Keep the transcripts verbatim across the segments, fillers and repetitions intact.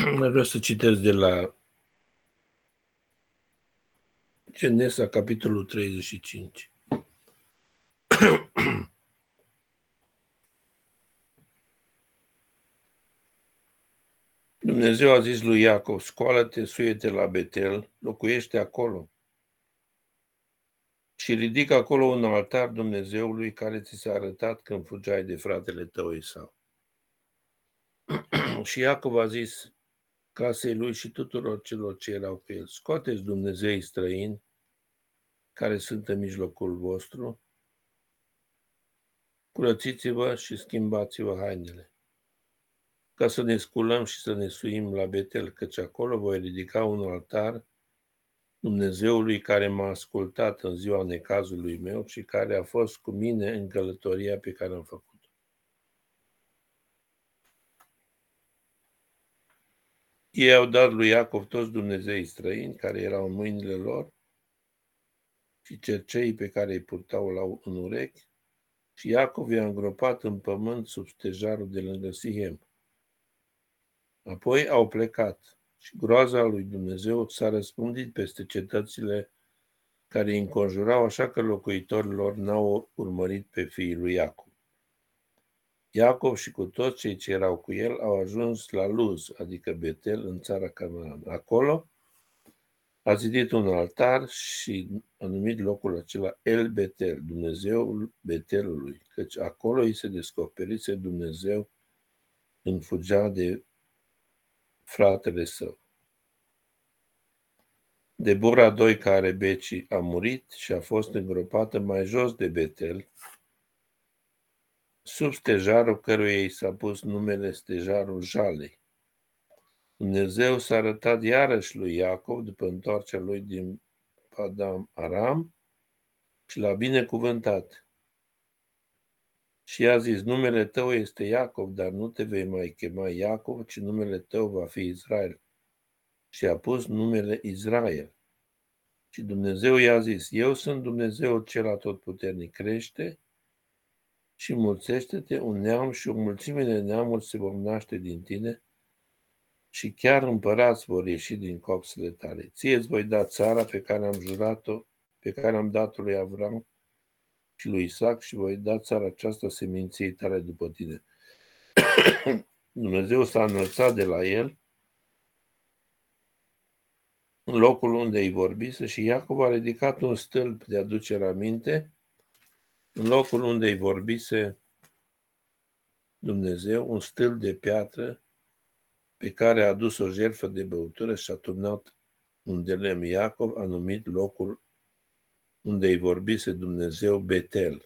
Vreau să citesc de la Genesa, capitolul treizeci și cinci. Dumnezeu a zis lui Iacov: scoală-te, suie-te la Betel, locuiește acolo și ridică acolo un altar Dumnezeului care ți s-a arătat când fugeai de fratele tău Esau. Și Iacov a zis casei lui și tuturor celor ce erau cu el: scoateți dumnezei străini care sunt în mijlocul vostru, curățiți-vă și schimbați-vă hainele, ca să ne sculăm și să ne suim la Betel, căci acolo voi ridica un altar Dumnezeului care m-a ascultat în ziua necazului meu și care a fost cu mine în călătoria pe care am făcut-o. Ei au dat lui Iacov toți dumnezeii străini care erau în mâinile lor și cerceii pe care îi purtau la în urechi, și Iacov i-a îngropat în pământ sub stejarul de lângă Sihem. Apoi au plecat și groaza lui Dumnezeu s-a răspândit peste cetățile care îi înconjurau, așa că locuitorilor n-au urmărit pe fiii lui Iacov. Iacov și cu toți cei ce erau cu el au ajuns la Luz, adică Betel, în țara Canaan. Acolo a zidit un altar și a numit locul acela El Betel, Dumnezeul Betelului, căci acolo îi se descoperise Dumnezeu când fugea de fratele său. Debora, doi care becii, a murit și a fost îngropată mai jos de Betel, sub stejarul căruia i s-a pus numele stejarul Jalei. Dumnezeu s-a arătat iarăși lui Iacov după întoarcerea lui din Padam Aram și l-a binecuvântat. Și i-a zis: numele tău este Iacov, dar nu te vei mai chema Iacov, ci numele tău va fi Israel. Și a pus numele Israel. Și Dumnezeu i-a zis: eu sunt Dumnezeul cel atotputernic, crește și mulțește-te, un neam și o mulțime de neamuri se vor naște din tine și chiar împărați vor ieși din copsele tale. Ție îți voi da țara pe care am jurat-o, pe care am dat-o lui Avram și lui Isaac, și voi da țara aceasta seminției tale după tine. Dumnezeu s-a înălțat de la el în locul unde îi vorbise și Iacov a ridicat un stâlp de aducere aminte în locul unde îi vorbise Dumnezeu, un stâlp de piatră pe care a adus o jertfă de băutură și a turnat un de lemn. Iacov a numit locul unde îi vorbise Dumnezeu Betel.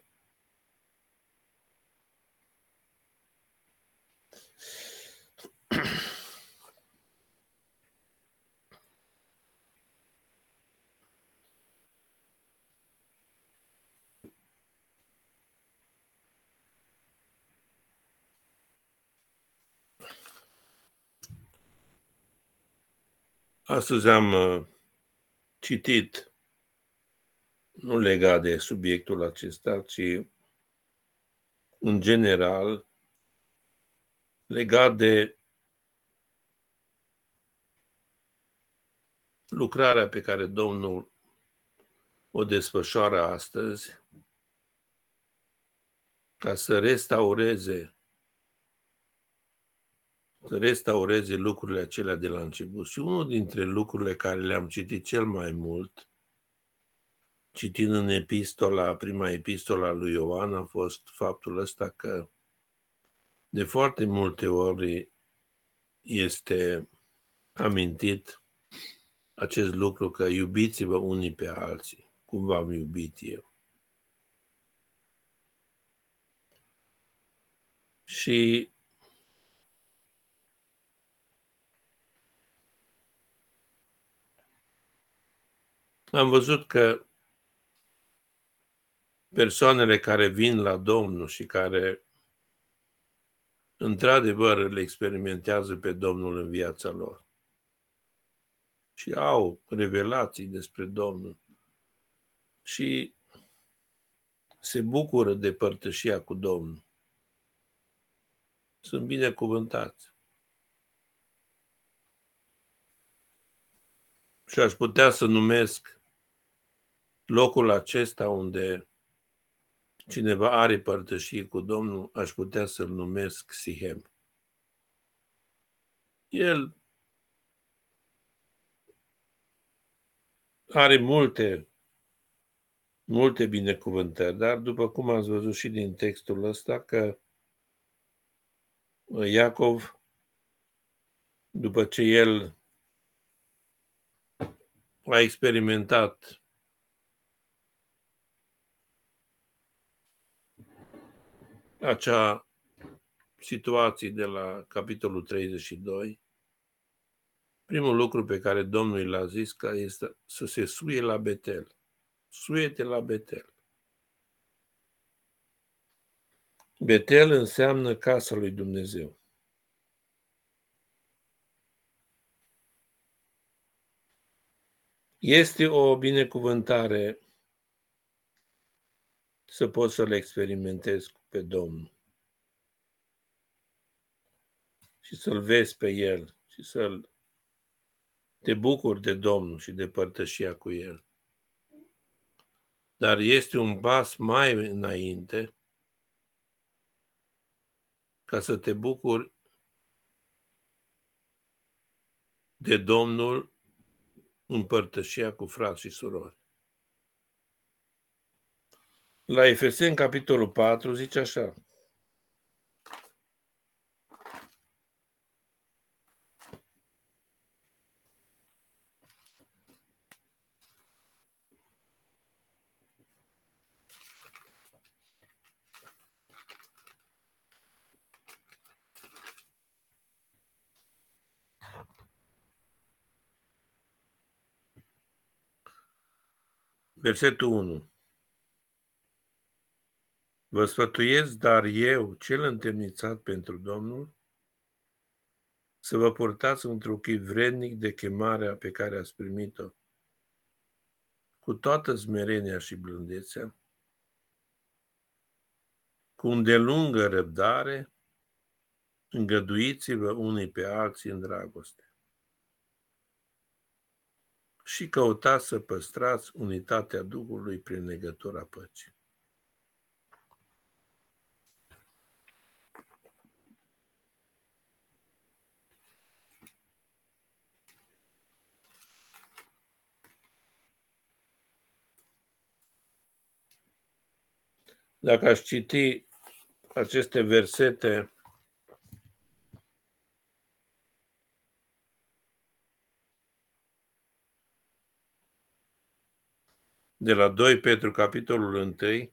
Astăzi am citit, nu legat de subiectul acesta, ci în general legat de lucrarea pe care Domnul o desfășoară astăzi ca să restaureze să restaureze lucrurile acelea de la început. Și unul dintre lucrurile care le-am citit cel mai mult, citind în epistola, prima epistola lui Ioan, a fost faptul ăsta că de foarte multe ori este amintit acest lucru, că iubiți-vă unii pe alții, cum v-am iubit eu. Și am văzut că persoanele care vin la Domnul și care într-adevăr îl experimentează pe Domnul în viața lor și au revelații despre Domnul și se bucură de părtășia cu Domnul, sunt binecuvântați. Și aș putea să numesc locul acesta unde cineva are părtășie cu Domnul, aș putea să-l numesc Sihem. El are multe, multe binecuvântări, dar după cum ați văzut și din textul ăsta, că Iacov, după ce el a experimentat acea situație de la capitolul treizeci și doi, primul lucru pe care Domnul l-a zis că este să se suie la Betel. Suie-te la Betel. Betel înseamnă casa lui Dumnezeu. Este o binecuvântare să poți să-L experimentezi pe Domnul și să-L vezi pe El și să-L te bucuri de Domnul și de părtășia cu El. Dar este un pas mai înainte ca să te bucuri de Domnul în părtășia cu frați și surori. La Efeseni, capitolul patru, zice așa: versetul unu. Vă sfătuiesc, dar eu, cel întemnițat pentru Domnul, să vă purtați într-un chip vrednic de chemarea pe care ați primit-o, cu toată smerenia și blândețea, cu îndelungă răbdare, îngăduiți-vă unii pe alții în dragoste. Și căutați să păstrați unitatea Duhului prin legătura păcii. Dacă aș citi aceste versete de la doi Petru, capitolul unu,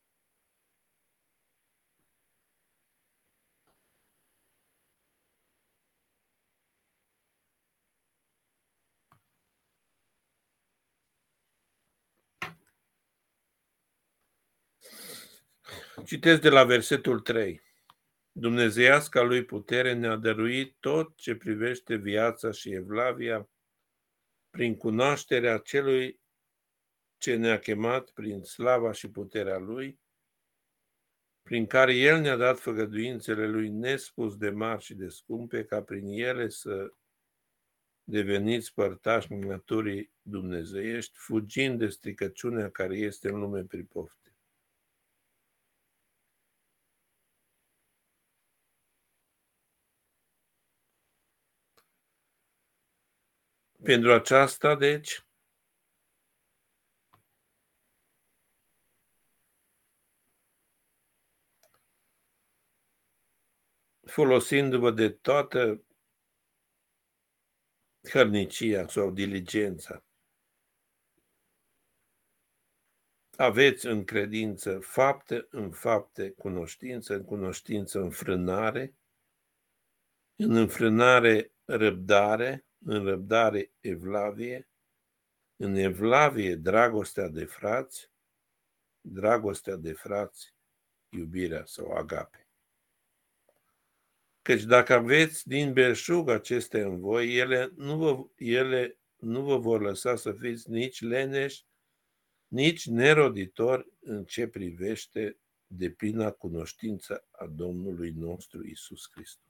citesc de la versetul trei. Dumnezeiasca lui putere ne-a dăruit tot ce privește viața și evlavia prin cunoașterea celui ce ne-a chemat prin slava și puterea lui, prin care el ne-a dat făgăduințele lui nespus de mari și de scumpe, ca prin ele să deveniți părtași naturii dumnezeiești, fugind de stricăciunea care este în lume prin pofte. Pentru aceasta, deci, folosindu-vă de toată hărnicia sau diligența, aveți în credință fapte în fapte, cunoștință în cunoștință, înfrânare, în înfrânare răbdare, în răbdare evlavie, în evlavie dragostea de frați, dragostea de frați, iubirea sau agape. Căci dacă aveți din belșug acestea în voi, ele nu vă, ele nu vă vor lăsa să fiți nici leneși, nici neroditori în ce privește deplina cunoștință a Domnului nostru Iisus Hristos.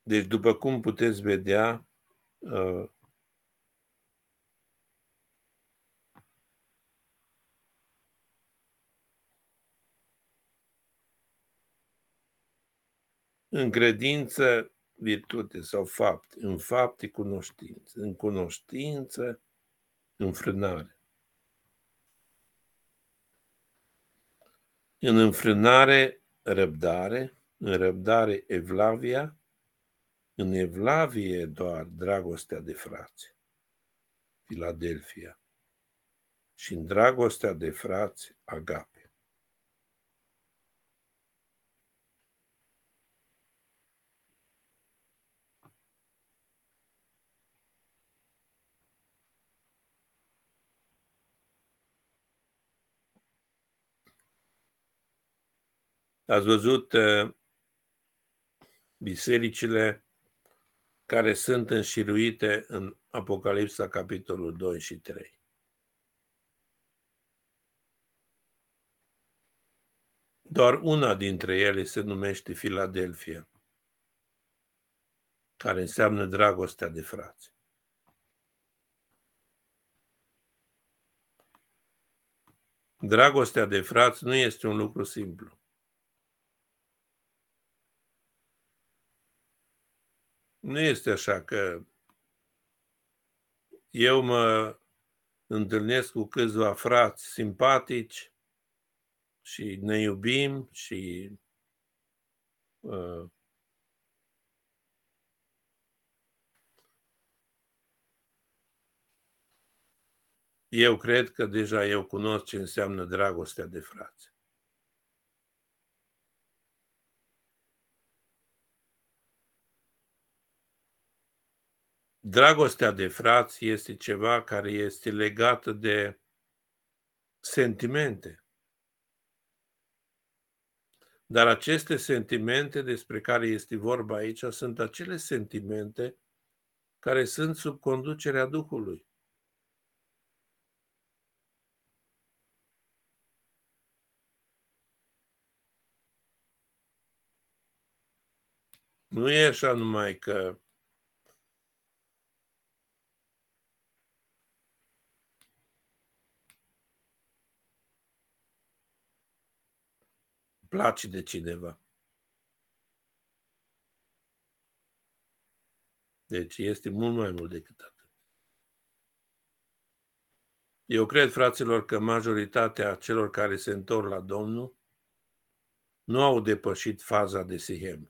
Deci, după cum puteți vedea, uh, în credință, virtute sau fapt, în fapte, cunoștință, în cunoștință, înfrânare. În înfrânare, răbdare, în răbdare, evlavia, în evlavie doar dragostea de frați, Filadelfia, și în dragostea de frați, agape. Ați văzut uh, bisericile care sunt înșiruite în Apocalipsa, capitolul doi și trei. Doar una dintre ele se numește Filadelfia, care înseamnă dragostea de frați. Dragostea de frați nu este un lucru simplu. Nu este așa că eu mă întâlnesc cu câțiva frați simpatici și ne iubim și uh, eu cred că deja eu cunosc ce înseamnă dragostea de frați. Dragostea de frați este ceva care este legată de sentimente. Dar aceste sentimente despre care este vorba aici sunt acele sentimente care sunt sub conducerea Duhului. Nu e așa numai că place de cineva. Deci este mult mai mult decât atât. Eu cred, fraților, că majoritatea celor care se întorc la Domnul nu au depășit faza de Sihem.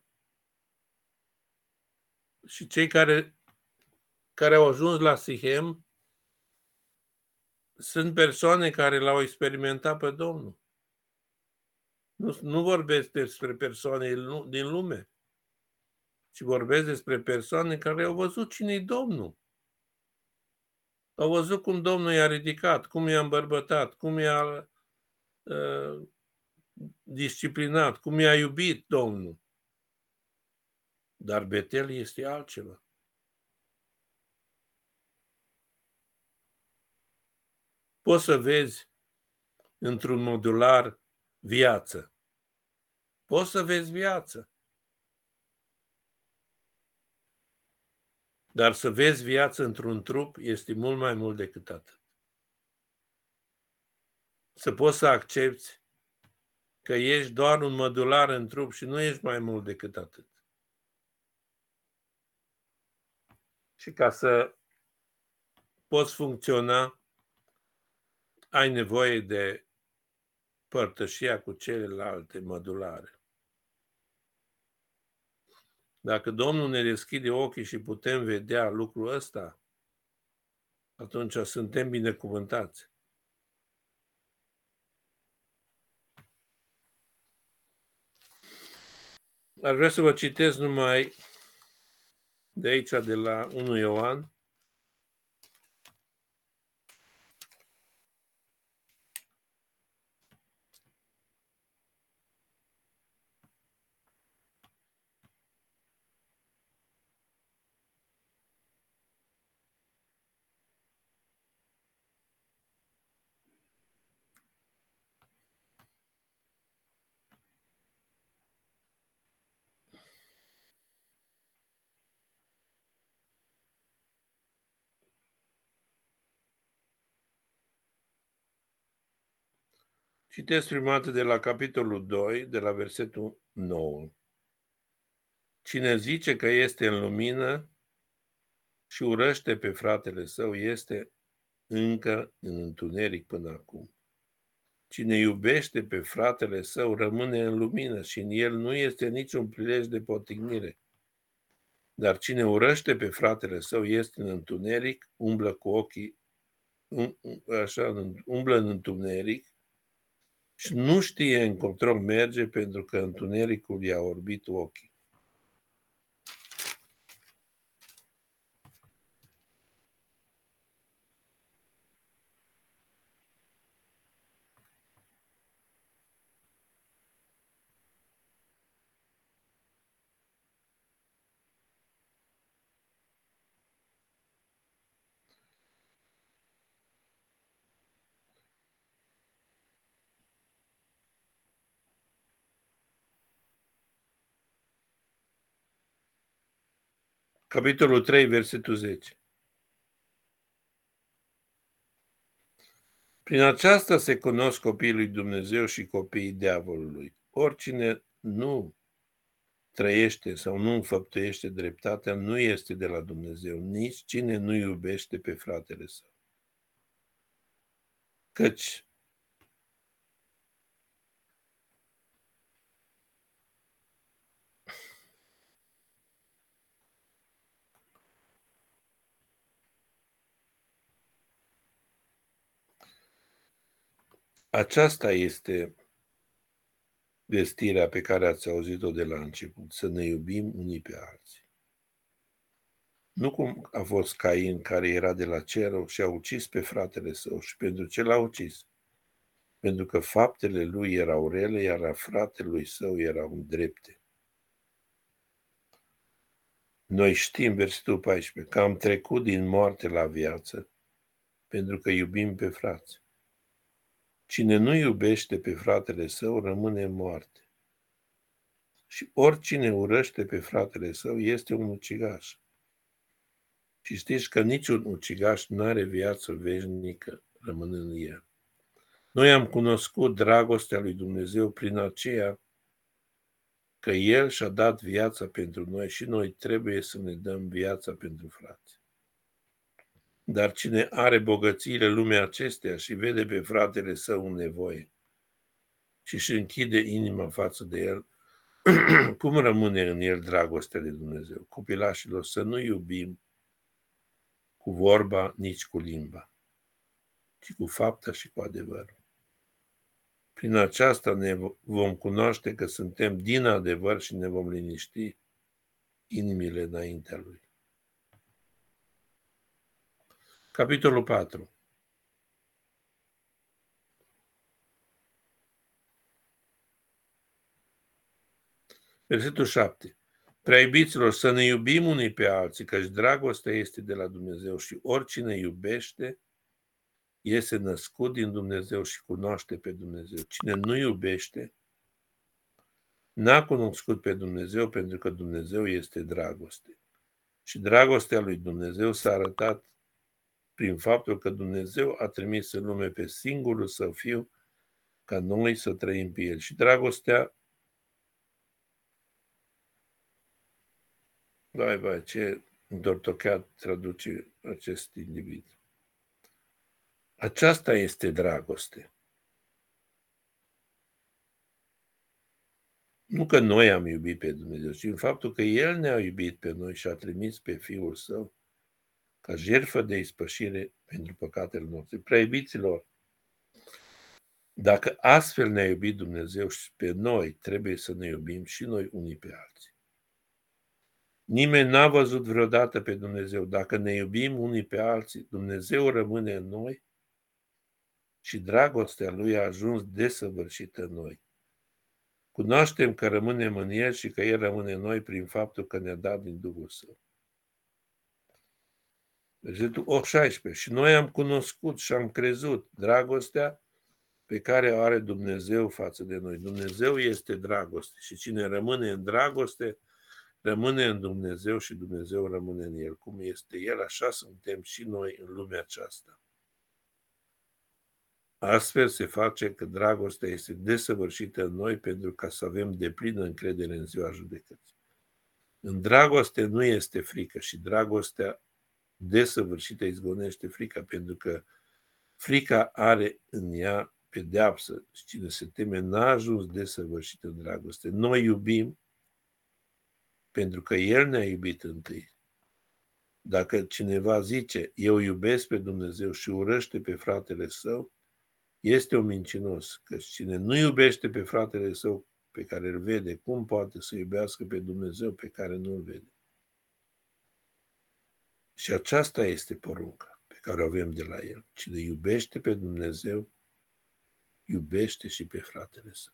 Și cei care, care au ajuns la Sihem sunt persoane care l-au experimentat pe Domnul. Nu, nu vorbesc despre persoane din lume, ci vorbesc despre persoane care au văzut cine-i Domnul. Au văzut cum Domnul i-a ridicat, cum i-a îmbărbătat, cum i-a uh, disciplinat, cum i-a iubit Domnul. Dar Betel este altceva. Poți să vezi într-un modular viață. Poți să vezi viață. Dar să vezi viață într-un trup este mult mai mult decât atât. Să poți să accepti că ești doar un modular în trup și nu ești mai mult decât atât. Și ca să poți funcționa, ai nevoie de părtășia cu celelalte mădulare. Dacă Domnul ne deschide ochii și putem vedea lucrul ăsta, atunci suntem binecuvântați. Aș vrea să vă citesc numai de aici, de la unu Ioan, Citesc prima dată de la capitolul doi, de la versetul nouă. Cine zice că este în lumină și urăște pe fratele său, este încă în întuneric până acum. Cine iubește pe fratele său rămâne în lumină și în el nu este niciun prilej de potignire. Dar cine urăște pe fratele său este în întuneric, umblă cu ochii, um, așa, umblă în întuneric și nu știe încotro merge pentru că întunericul i-a orbit ochii. Capitolul trei, versetul zece. Prin aceasta se cunosc copiii lui Dumnezeu și copiii diavolului. Oricine nu trăiește sau nu înfăptuiește dreptatea nu este de la Dumnezeu, nici cine nu iubește pe fratele său. Căci aceasta este vestirea pe care ați auzit-o de la început, să ne iubim unii pe alții. Nu cum a fost Cain, care era de la cer și a ucis pe fratele său. Și pentru ce l-a ucis? Pentru că faptele lui erau rele, iar a fratelui său erau drepte. Noi știm, versetul paisprezece, că am trecut din moarte la viață pentru că iubim pe frați. Cine nu iubește pe fratele său rămâne în moarte. Și oricine urăște pe fratele său este un ucigaș. Și știți că niciun ucigaș nu are viață veșnică rămânând în el. Noi am cunoscut dragostea lui Dumnezeu prin aceea că El și-a dat viața pentru noi și noi trebuie să ne dăm viața pentru frați. Dar cine are bogățiile lumii acesteia și vede pe fratele său în nevoie și își închide inima față de el, cum rămâne în el dragostea de Dumnezeu? Copilașilor, să nu iubim cu vorba, nici cu limba, ci cu fapta și cu adevărul. Prin aceasta ne vom cunoaște că suntem din adevăr și ne vom liniști inimile înaintea Lui. Capitolul patru. Versetul șapte. Prea iubiților, să ne iubim unii pe alții, căci dragostea este de la Dumnezeu și oricine iubește este născut din Dumnezeu și cunoaște pe Dumnezeu. Cine nu iubește n-a cunoscut pe Dumnezeu, pentru că Dumnezeu este dragoste. Și dragostea lui Dumnezeu s-a arătat prin faptul că Dumnezeu a trimis în lume pe singurul Său Fiu ca noi să trăim pe El. Și dragostea, vai, vai, ce întortocheat traduce acest individ. Aceasta este dragoste. Nu că noi am iubit pe Dumnezeu, ci în faptul că El ne-a iubit pe noi și a trimis pe Fiul Său ca jertfă de ispășire pentru păcatele noastre. Prea iubiților, dacă astfel ne-a iubit Dumnezeu și pe noi, trebuie să ne iubim și noi unii pe alții. Nimeni n-a văzut vreodată pe Dumnezeu. Dacă ne iubim unii pe alții, Dumnezeu rămâne în noi și dragostea Lui a ajuns desăvârșită în noi. Cunoaștem că rămânem în El și că El rămâne în noi prin faptul că ne-a dat din Duhul Său. Versetul șaisprezece. Și noi am cunoscut și am crezut dragostea pe care o are Dumnezeu față de noi. Dumnezeu este dragoste și cine rămâne în dragoste, rămâne în Dumnezeu și Dumnezeu rămâne în El. Cum este El, așa suntem și noi în lumea aceasta. Astfel se face că dragostea este desăvârșită în noi pentru ca să avem deplină încredere în ziua judecății. În dragoste nu este frică și dragostea desăvârșită izgonește frica, pentru că frica are în ea pedeapsă și cine se teme n-a ajuns desăvârșit în dragoste. Noi iubim pentru că El ne-a iubit întâi. Dacă cineva zice, eu iubesc pe Dumnezeu și urăște pe fratele său, este un mincinos, că cine nu iubește pe fratele său pe care îl vede, cum poate să iubească pe Dumnezeu pe care nu îl vede? Și aceasta este porunca pe care o avem de la El. Cine iubește pe Dumnezeu, iubește și pe fratele său.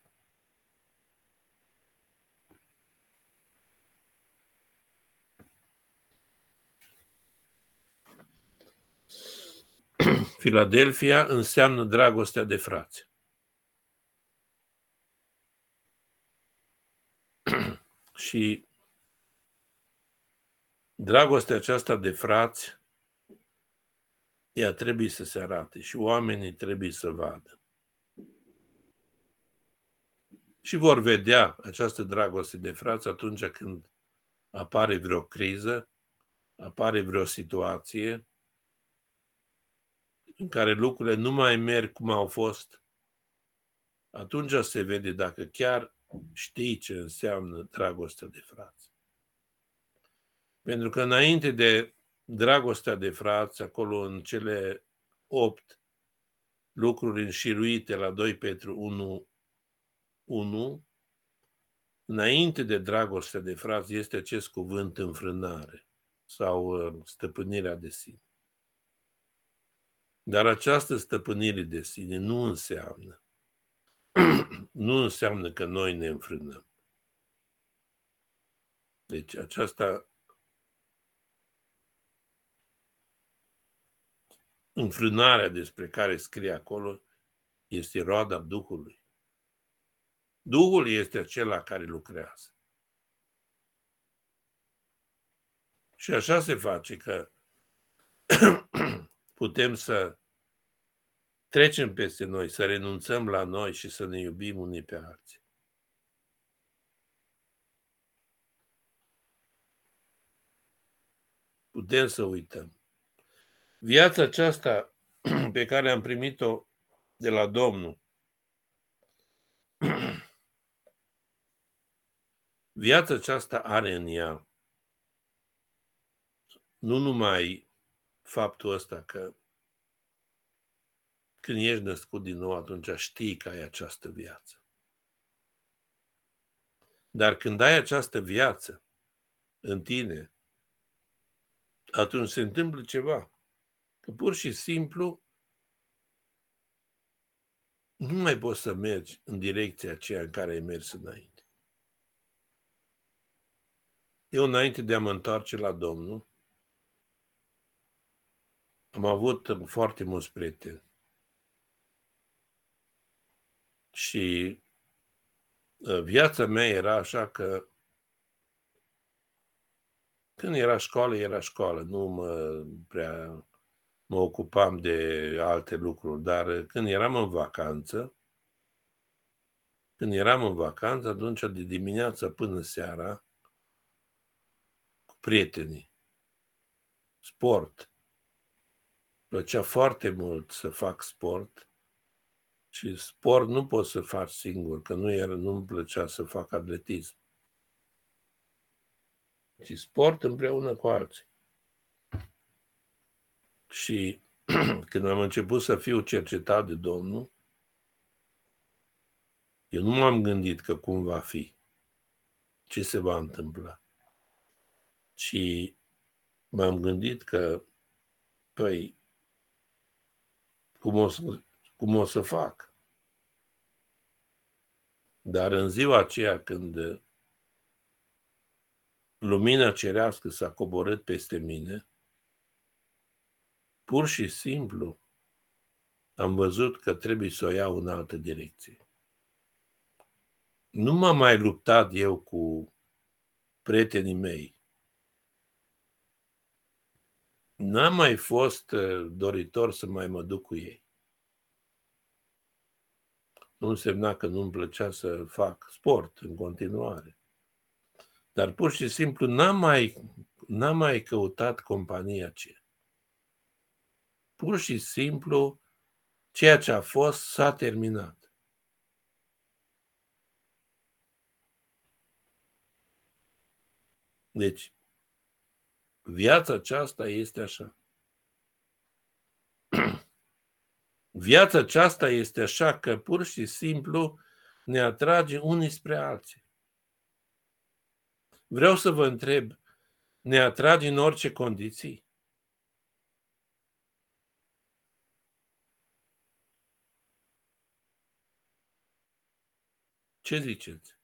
Filadelfia înseamnă dragostea de frați. Și dragostea aceasta de frați, ea trebuie să se arate și oamenii trebuie să vadă. Și vor vedea această dragoste de frați atunci când apare vreo criză, apare vreo situație în care lucrurile nu mai merg cum au fost. Atunci se vede dacă chiar știi ce înseamnă dragostea de frați. Pentru că înainte de dragostea de frați, acolo în cele opt lucruri înșiruite la doi Petru unu, unu, înainte de dragostea de frați este acest cuvânt înfrânare sau stăpânirea de sine. Dar această stăpânire de sine nu înseamnă, nu înseamnă că noi ne înfrânăm. Deci aceasta înfrânarea despre care scrie acolo este roada Duhului. Duhul este acela care lucrează. Și așa se face că putem să trecem peste noi, să renunțăm la noi și să ne iubim unii pe alții. Putem să uităm. Viața aceasta pe care am primit-o de la Domnul, viața aceasta are în ea nu numai faptul ăsta că când ești născut din nou, atunci știi că ai această viață. Dar când ai această viață în tine, atunci se întâmplă ceva. Că pur și simplu nu mai poți să mergi în direcția aceea în care ai mers înainte. Eu, înainte de a mă întoarce la Domnul, am avut foarte mulți prieteni. Și viața mea era așa că când era școală, era școală. Nu mă prea mă ocupam de alte lucruri. Dar când eram în vacanță, când eram în vacanță, atunci de dimineața până seara, cu prietenii, sport. Plăcea foarte mult să fac sport și sport nu poți să faci singur, că nu era, nu-mi plăcea să fac atletism. Și sport împreună cu alții. Și când am început să fiu cercetat de Domnul, eu nu m-am gândit că cum va fi, ce se va întâmpla, ci m-am gândit că, păi, cum o să, cum o să fac? Dar în ziua aceea când lumina cerească s-a coborât peste mine, pur și simplu am văzut că trebuie să o iau în altă direcție. Nu m-am mai luptat eu cu prietenii mei. N-am mai fost doritor să mai mă duc cu ei. Nu însemna că nu-mi plăcea să fac sport în continuare. Dar pur și simplu n-am mai, n-am mai căutat compania aceea. Pur și simplu, ceea ce a fost s-a terminat. Deci, viața aceasta este așa. Viața aceasta este așa că pur și simplu ne atrage unii spre alții. Vreau să vă întreb, ne atrage în orice condiții? Ce ziceți?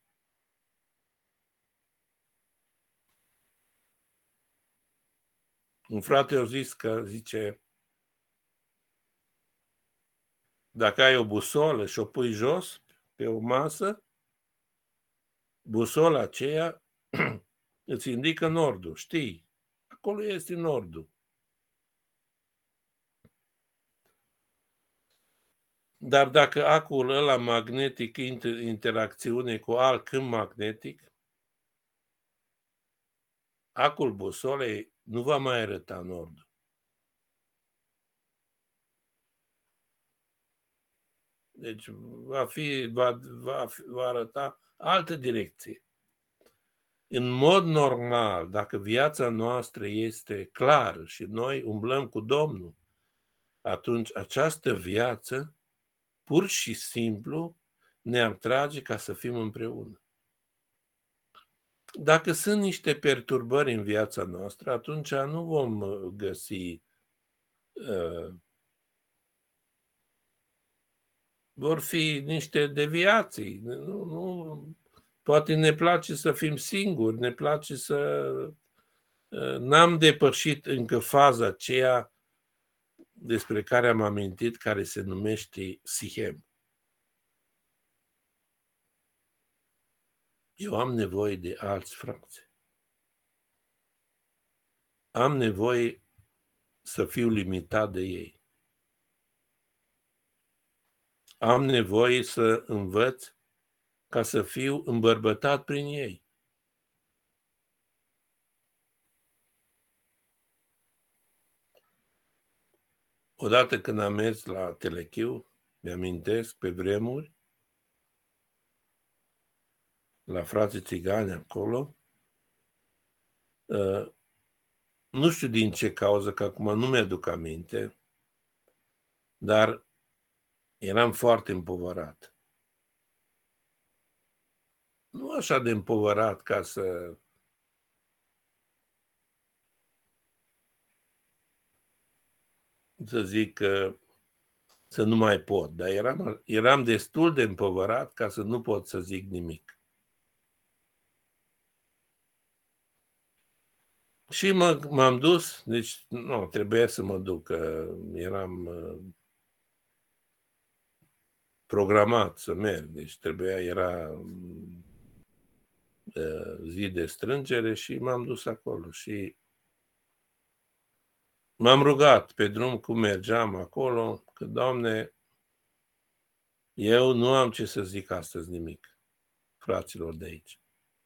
Un frate a zis că, zice, dacă ai o busolă și o pui jos pe o masă, busola aceea îți indică nordul, știi? Acolo este nordul. Dar dacă acul ăla magnetic inter- interacțiune cu alt câmp magnetic, acul busolei nu va mai arăta nordul. Deci va, fi, va, va, va arăta altă direcție. În mod normal, dacă viața noastră este clară și noi umblăm cu Domnul, atunci această viață pur și simplu ne atrage ca să fim împreună. Dacă sunt niște perturbări în viața noastră, atunci nu vom găsi uh, vor fi niște deviații. Nu, nu, poate ne place să fim singuri, ne place să... N-am depășit încă faza aceea despre care am amintit, care se numește Sihem. Eu am nevoie de alți frați. Am nevoie să fiu limitat de ei. Am nevoie să învăț ca să fiu îmbărbătat prin ei. Odată când am mers la Telechiu, mi-amintesc pe vremuri, la frații țigani acolo, uh, nu știu din ce cauză, că acum nu mi-aduc aminte, dar eram foarte împovărat. Nu așa de împovărat ca să... să zic că să nu mai pot, dar eram, eram destul de împovărat ca să nu pot să zic nimic. Și mă, m-am dus, deci nu, trebuia să mă duc, că eram uh, programat să merg, deci trebuia, era uh, zi de strângere și m-am dus acolo și m-am rugat pe drum cum mergeam acolo, că, Doamne, eu nu am ce să zic astăzi nimic fraților de aici.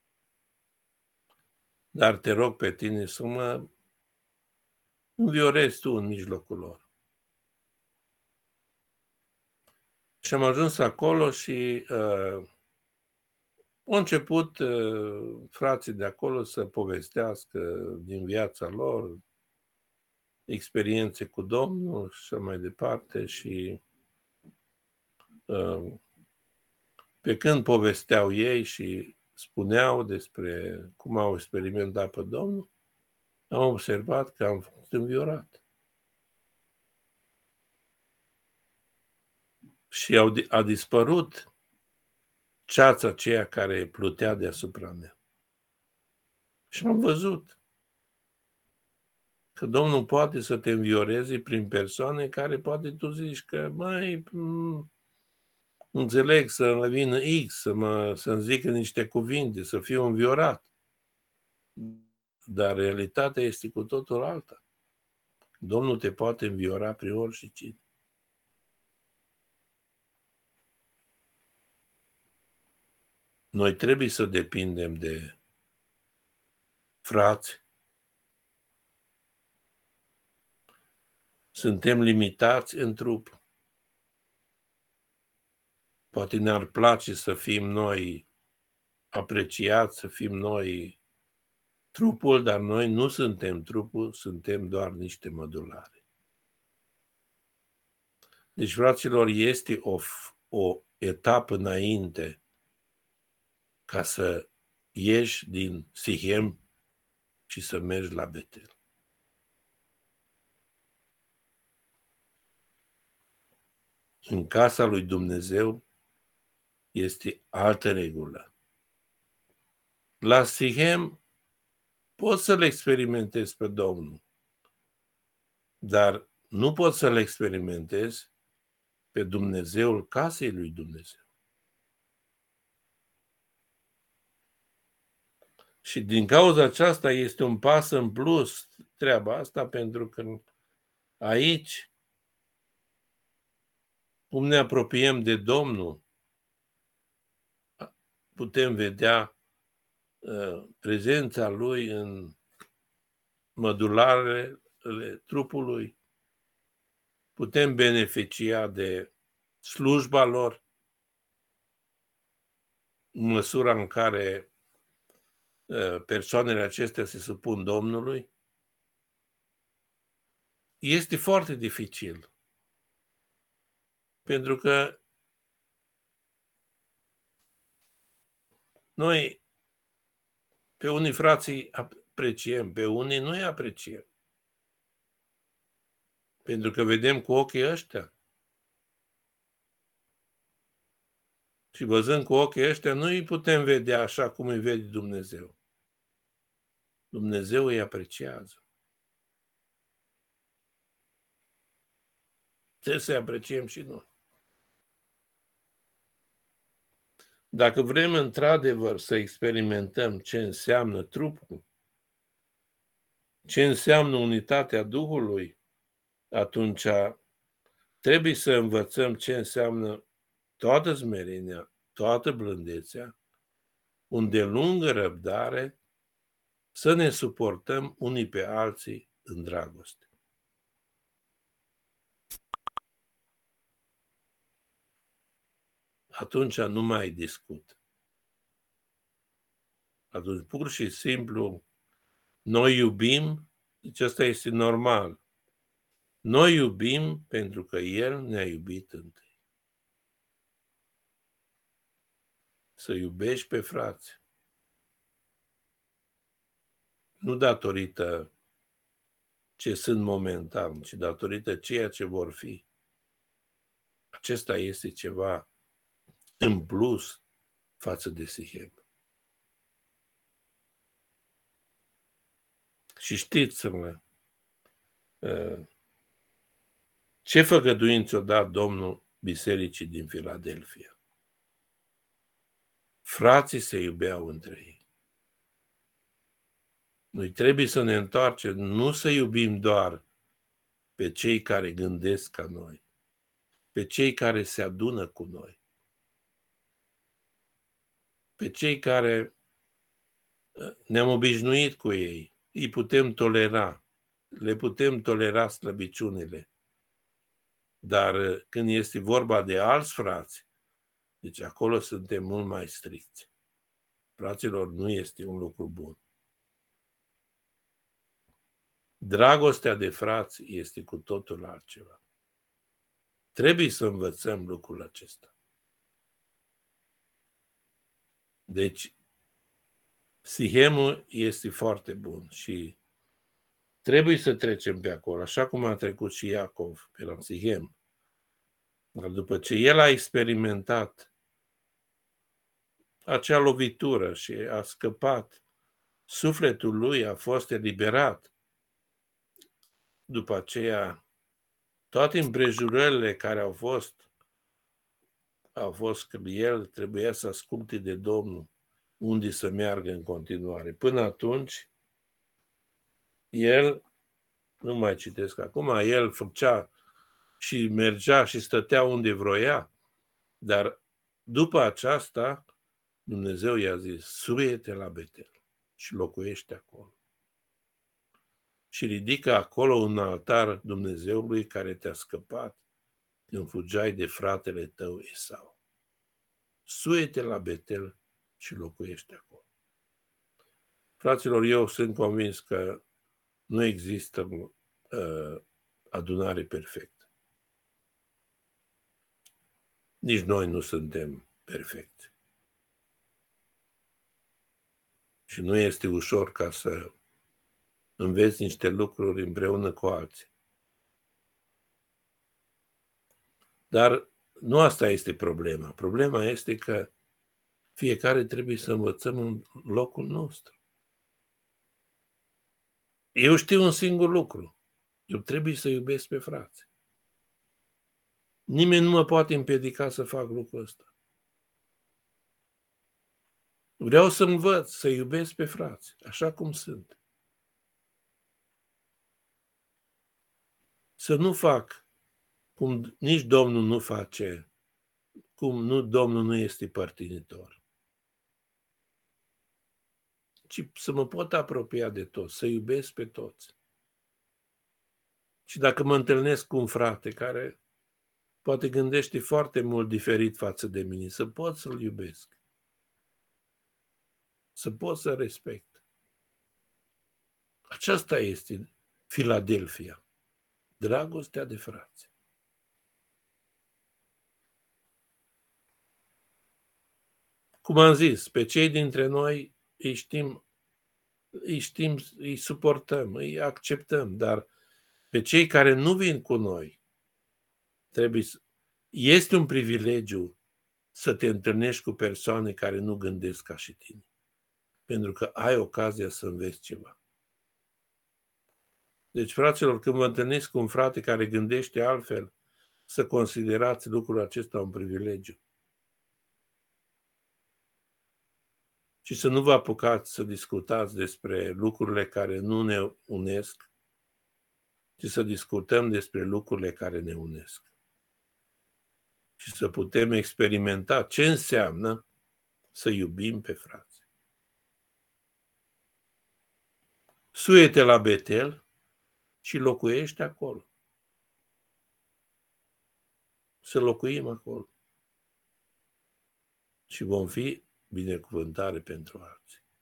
Dar te rog pe tine să mă înviorezi tu în mijlocul lor. Și am ajuns acolo și uh, au început uh, frații de acolo să povestească din viața lor, experiențe cu Domnul și așa mai departe. Și uh, pe când povesteau ei și spuneau despre cum au experimentat pe Domnul, am observat că am fost înviorat. Și au, a dispărut ceața aceea care plutea deasupra mea. Și am văzut că Domnul poate să te învioreze prin persoane care poate tu zici că, mai înțeleg să vină X, să mă, să-mi zică niște cuvinte, să fiu înviorat. Dar realitatea este cu totul alta. Domnul te poate înviora prin oricine. Noi trebuie să depindem de frați. Suntem limitați în trup. Poate ne-ar place să fim noi apreciați, să fim noi trupul, dar noi nu suntem trupul, suntem doar niște mădulare. Deci, fraților, este o, o etapă înainte ca să ieși din Sihem și să mergi la Betel. În casa lui Dumnezeu este altă regulă. La Sihem poți să-L experimentezi pe Domnul, dar nu poți să-L experimentezi pe Dumnezeul casei lui Dumnezeu. Și din cauza aceasta este un pas în plus treaba asta, pentru că aici, cum ne apropiem de Domnul, putem vedea uh, prezența Lui în mădularele trupului, putem beneficia de slujba lor, în măsura în care uh, persoanele acestea se supun Domnului. Este foarte dificil, pentru că noi pe unii frații apreciem, pe unii nu îi apreciem. Pentru că vedem cu ochii ăștia. Și văzând cu ochii ăștia, nu îi putem vedea așa cum îi vede Dumnezeu. Dumnezeu îi apreciază. Trebuie să-i apreciem și noi. Dacă vrem într-adevăr să experimentăm ce înseamnă trupul, ce înseamnă unitatea Duhului, atunci trebuie să învățăm ce înseamnă toată smerenia, toată blândețea, o îndelungă răbdare, să ne suportăm unii pe alții în dragoste. Atunci nu mai discut. Atunci pur și simplu noi iubim, deci asta este normal. Noi iubim pentru că El ne-a iubit întâi. Să iubești pe frați. Nu datorită ce sunt momentan, ci datorită ceea ce vor fi. Acesta este ceva în plus față de Sihem. Și știți-mă, ce făgăduință a dat Domnul bisericii din Filadelfia? Frații se iubeau între ei. Noi trebuie să ne întoarcem, nu să iubim doar pe cei care gândesc ca noi, pe cei care se adună cu noi, pe cei care ne-am obișnuit cu ei, îi putem tolera, le putem tolera slăbiciunile. Dar când este vorba de alți frați, deci acolo suntem mult mai stricți. Fraților, nu este un lucru bun. Dragostea de frați este cu totul altceva. Trebuie să învățăm lucrul acesta. Deci, Sihemul este foarte bun și trebuie să trecem pe acolo, așa cum a trecut și Iacov pe la Sihem. Dar după ce el a experimentat acea lovitură și a scăpat, sufletul lui a fost eliberat. După aceea, toate împrejurările care au fost, au fost că el trebuia să asculte de Domnul unde să meargă în continuare. Până atunci, el, nu mai citesc acum, el făcea și mergea și stătea unde vroia, dar după aceasta, Dumnezeu i-a zis, suie-te la Betel și locuiește acolo. Și ridică acolo un altar Dumnezeului care te-a scăpat când fugeai de fratele tău Esau. Suie-te la Betel și locuiește acolo. Fraților, eu sunt convins că nu există uh, adunare perfectă. Nici noi nu suntem perfecti. Și nu este ușor ca să înveți niște lucruri împreună cu alții. Dar nu asta este problema. Problema este că fiecare trebuie să învățăm în locul nostru. Eu știu un singur lucru. Eu trebuie să iubesc pe frați. Nimeni nu mă poate împiedica să fac lucrul ăsta. Vreau să învăț să iubesc pe frați, așa cum sunt. Să nu fac cum nici Domnul nu face, cum nu Domnul nu este părtinitor. Ci să mă pot apropia de toți, să iubesc pe toți. Și dacă mă întâlnesc cu un frate care poate gândește foarte mult diferit față de mine, să pot să-l iubesc. Să pot să respect. Aceasta este Filadelfia. Dragostea de frați. Cum am zis, pe cei dintre noi îi știm, îi știm, îi suportăm, îi acceptăm, dar pe cei care nu vin cu noi, trebuie să... Este un privilegiu să te întâlnești cu persoane care nu gândesc ca și tine. Pentru că ai ocazia să înveți ceva. Deci, fraților, când vă întâlniți cu un frate care gândește altfel, să considerați lucrul acesta un privilegiu. Și să nu vă apucați să discutați despre lucrurile care nu ne unesc, ci să discutăm despre lucrurile care ne unesc. Și să putem experimenta ce înseamnă să iubim pe frați. Suie-te la Betel și locuiește acolo. Să locuim acolo. Și vom fi binecuvântare pentru alții.